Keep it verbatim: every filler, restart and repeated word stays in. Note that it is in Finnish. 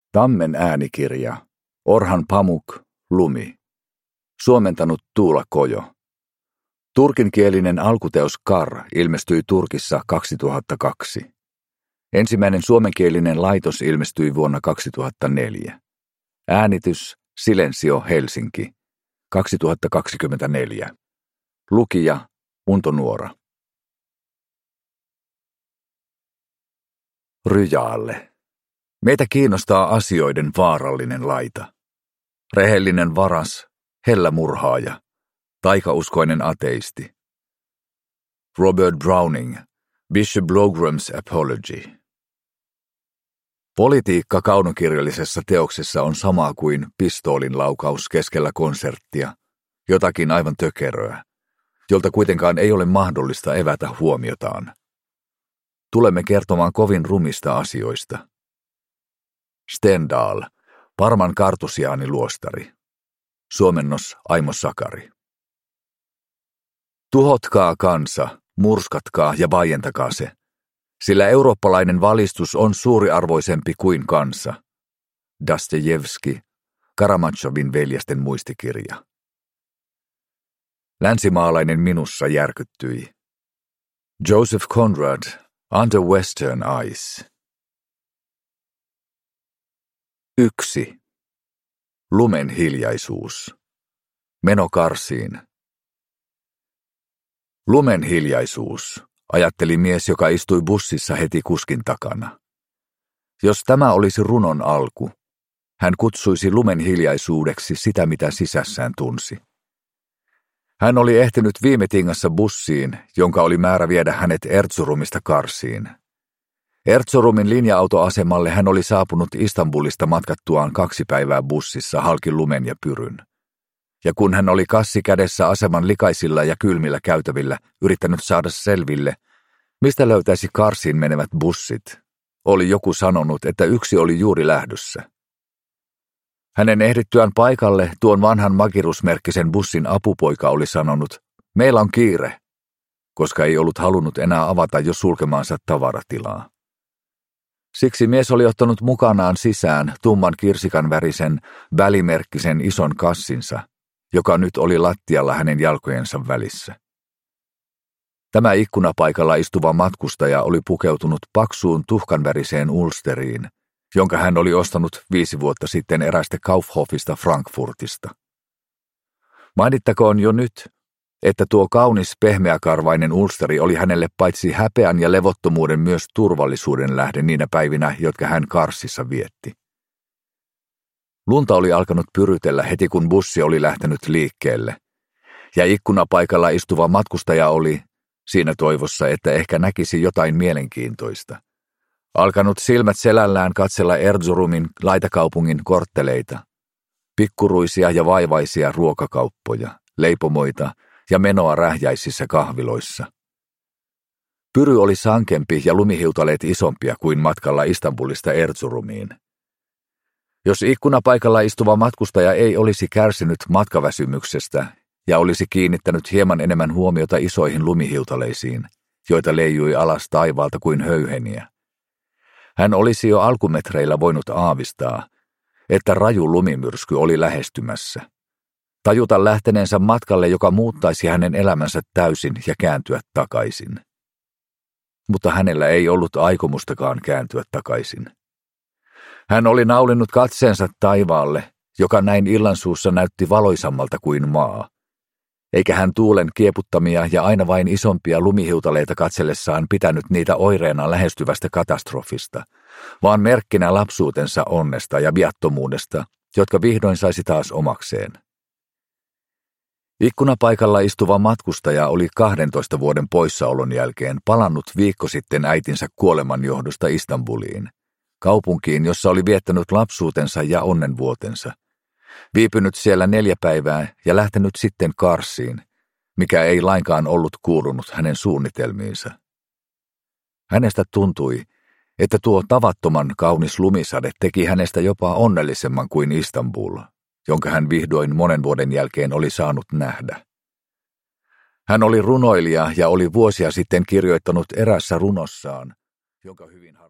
Tammen äänikirja. Orhan Pamuk, Lumi. Suomentanut Tuula Kojo. Turkinkielinen alkuteos Kar ilmestyi Turkissa kaksituhattakaksi. Ensimmäinen suomenkielinen laitos ilmestyi vuonna kaksituhattaneljä. Äänitys Silensio Helsinki. kaksituhattakaksikymmentäneljä. Lukija Unto Nuora. Ryjaalle. Meitä kiinnostaa asioiden vaarallinen laita. Rehellinen varas, hellä murhaaja, taikauskoinen ateisti. Robert Browning, Bishop Blougram's Apology. Politiikka kaunokirjallisessa teoksessa on sama kuin pistoolin laukaus keskellä konserttia, jotakin aivan tökeröä, jolta kuitenkaan ei ole mahdollista evätä huomiotaan. Tulemme kertomaan kovin rumista asioista. Stendhal, Parman kartusiaaniluostari. Suomennos Aimo Sakari. Tuhotkaa kansa, murskatkaa ja vaientakaa se, sillä eurooppalainen valistus on suuriarvoisempi kuin kansa. Dostojevski, Karamazovin veljesten muistikirja. Länsimaalainen minussa järkyttyi. Joseph Conrad, Under Western Eyes. Yksi. Lumen hiljaisuus. Meno Karsiin. Lumen hiljaisuus, ajatteli mies, joka istui bussissa heti kuskin takana. Jos tämä olisi runon alku, hän kutsuisi lumen hiljaisuudeksi sitä, mitä sisässään tunsi. Hän oli ehtinyt viime tingassa bussiin, jonka oli määrä viedä hänet Erzurumista Karsiin. Erzurumin linja-autoasemalle hän oli saapunut Istanbulista matkattuaan kaksi päivää bussissa halki lumen ja pyryn. Ja kun hän oli kassi kädessä aseman likaisilla ja kylmillä käytävillä yrittänyt saada selville, mistä löytäisi Karsiin menevät bussit, oli joku sanonut, että yksi oli juuri lähdössä. Hänen ehdittyään paikalle tuon vanhan Magirus-merkkisen bussin apupoika oli sanonut, meillä on kiire, koska ei ollut halunnut enää avata jo sulkemaansa tavaratilaa. Siksi mies oli ottanut mukanaan sisään tumman kirsikan värisen, välimerkkisen ison kassinsa, joka nyt oli lattialla hänen jalkojensa välissä. Tämä ikkunapaikalla istuva matkustaja oli pukeutunut paksuun tuhkanväriseen ulsteriin, jonka hän oli ostanut viisi vuotta sitten erästä Kaufhofista Frankfurtista. Mainittakoon jo nyt, että tuo kaunis pehmeäkarvainen ulsteri oli hänelle paitsi häpeän ja levottomuuden myös turvallisuuden lähde niinä päivinä, jotka hän Karsissa vietti. Lunta oli alkanut pyrytellä heti kun bussi oli lähtenyt liikkeelle, ja ikkunapaikalla istuva matkustaja oli, siinä toivossa, että ehkä näkisi jotain mielenkiintoista, alkanut silmät selällään katsella Erzurumin laitakaupungin kortteleita, pikkuruisia ja vaivaisia ruokakauppoja, leipomoita ja menoa rähjäisissä kahviloissa. Pyry oli sankempi ja lumihiutaleet isompia kuin matkalla Istanbulista Erzurumiin. Jos ikkunapaikalla istuva matkustaja ei olisi kärsinyt matkaväsymyksestä ja olisi kiinnittänyt hieman enemmän huomiota isoihin lumihiutaleisiin, joita leijui alas taivaalta kuin höyheniä, hän olisi jo alkumetreillä voinut aavistaa, että raju lumimyrsky oli lähestymässä. Tajuta lähteneensä matkalle, joka muuttaisi hänen elämänsä täysin ja kääntyä takaisin. Mutta hänellä ei ollut aikomustakaan kääntyä takaisin. Hän oli naulinut katseensa taivaalle, joka näin illansuussa näytti valoisammalta kuin maa. Eikä hän tuulen kieputtamia ja aina vain isompia lumihiutaleita katsellessaan pitänyt niitä oireena lähestyvästä katastrofista, vaan merkkinä lapsuutensa onnesta ja viattomuudesta, jotka vihdoin saisi taas omakseen. Ikkunapaikalla istuva matkustaja oli kahdentoista vuoden poissaolon jälkeen palannut viikko sitten äitinsä kuoleman johdosta Istanbuliin, kaupunkiin, jossa oli viettänyt lapsuutensa ja onnenvuotensa, viipynyt siellä neljä päivää ja lähtenyt sitten Karsiin, mikä ei lainkaan ollut kuulunut hänen suunnitelmiinsa. Hänestä tuntui, että tuo tavattoman kaunis lumisade teki hänestä jopa onnellisemman kuin Istanbul, jonka hän vihdoin monen vuoden jälkeen oli saanut nähdä. Hän oli runoilija ja oli vuosia sitten kirjoittanut erässä runossaan, jonka hyvin